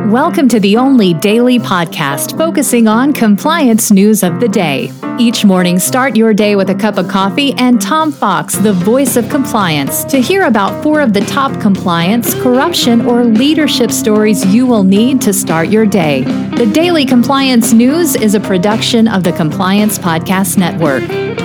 Welcome to the only daily podcast focusing on compliance news of the day. Each morning, start your day with a cup of coffee and Tom Fox, the voice of compliance, to hear about 4 of the top compliance, corruption, or leadership stories you will need to start your day. The Daily Compliance News is a production of the Compliance Podcast Network.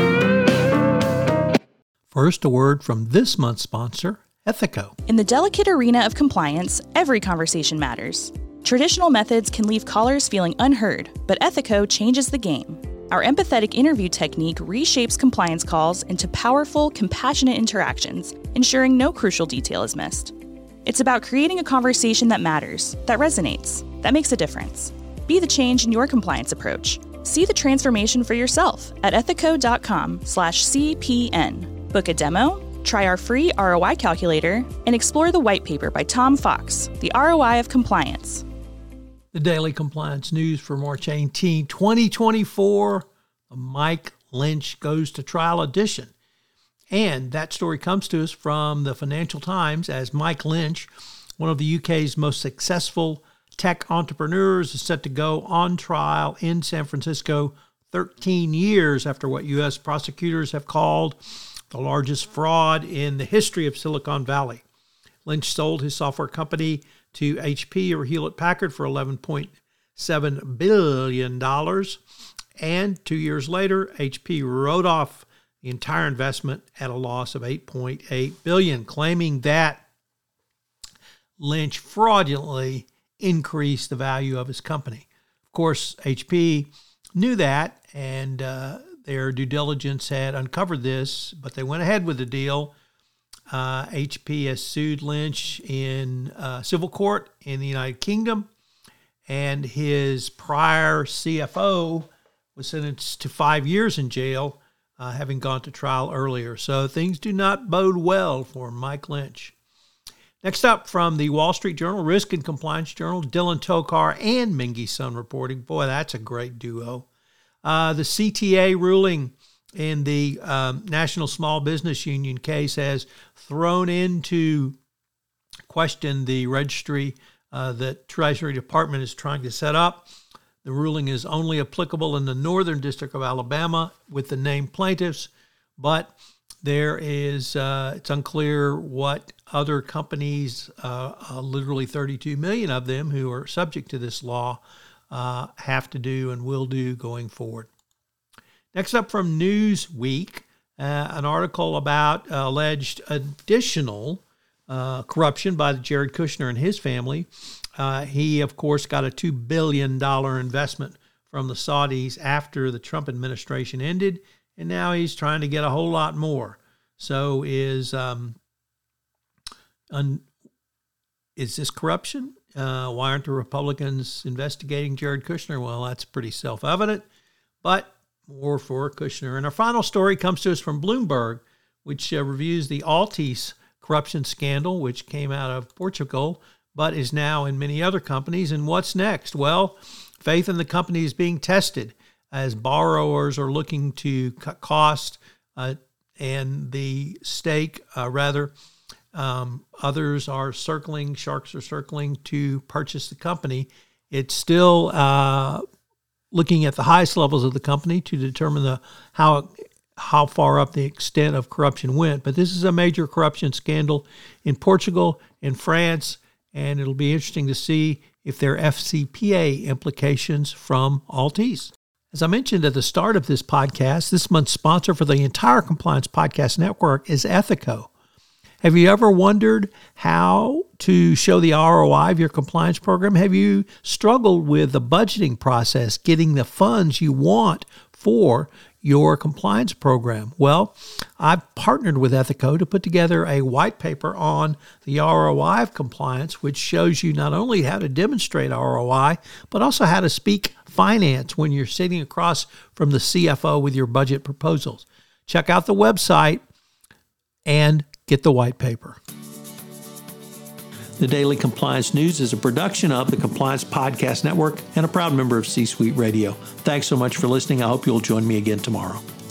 First, a word from this month's sponsor, Ethico. In the delicate arena of compliance, every conversation matters. Traditional methods can leave callers feeling unheard, but Ethico changes the game. Our empathetic interview technique reshapes compliance calls into powerful, compassionate interactions, ensuring no crucial detail is missed. It's about creating a conversation that matters, that resonates, that makes a difference. Be the change in your compliance approach. See the transformation for yourself at ethico.com/CPN. Book a demo, try our free ROI calculator, and explore the white paper by Tom Fox, The ROI of Compliance. The Daily Compliance News for March 18, 2024, the Mike Lynch Goes to Trial edition. And that story comes to us from the Financial Times as Mike Lynch, one of the UK's most successful tech entrepreneurs, is set to go on trial in San Francisco 13 years after what U.S. prosecutors have called the largest fraud in the history of Silicon Valley. Lynch sold his software company to HP or Hewlett-Packard for $11.7 billion. And 2 years later, HP wrote off the entire investment at a loss of $8.8 billion, claiming that Lynch fraudulently increased the value of his company. Of course, HP knew that, and their due diligence had uncovered this, but they went ahead with the deal. HP has sued Lynch in civil court in the United Kingdom, and his prior CFO was sentenced to 5 years in jail, having gone to trial earlier. So things do not bode well for Mike Lynch. Next up, from the Wall Street Journal, Risk and Compliance Journal, Dylan Tokar and Mingy Sun reporting. Boy, that's a great duo. The CTA ruling in the National Small Business Union case has thrown into question the registry that Treasury Department is trying to set up. The ruling is only applicable in the Northern District of Alabama with the named plaintiffs, but there is, it's unclear what other companies, literally 32 million of them who are subject to this law, have to do and will do going forward. Next up from Newsweek, an article about alleged additional corruption by Jared Kushner and his family. He, of course, got a $2 billion investment from the Saudis after the Trump administration ended, and now he's trying to get a whole lot more. So is this corruption? Why aren't the Republicans investigating Jared Kushner? Well, that's pretty self-evident, but more for Kushner. And our final story comes to us from Bloomberg, which reviews the Altice corruption scandal, which came out of Portugal, but is now in many other companies. And what's next? Well, faith in the company is being tested as borrowers are looking to cut costs and the stake, others are circling, sharks are circling to purchase the company. It's still looking at the highest levels of the company to determine how far up the extent of corruption went. But this is a major corruption scandal in Portugal, in France, and it'll be interesting to see if there are FCPA implications from Altice. As I mentioned at the start of this podcast, this month's sponsor for the entire Compliance Podcast Network is Ethico. Have you ever wondered how to show the ROI of your compliance program? Have you struggled with the budgeting process, getting the funds you want for your compliance program? Well, I've partnered with Ethico to put together a white paper on the ROI of compliance, which shows you not only how to demonstrate ROI, but also how to speak finance when you're sitting across from the CFO with your budget proposals. Check out the website and get the white paper. The Daily Compliance News is a production of the Compliance Podcast Network and a proud member of C-Suite Radio. Thanks so much for listening. I hope you'll join me again tomorrow.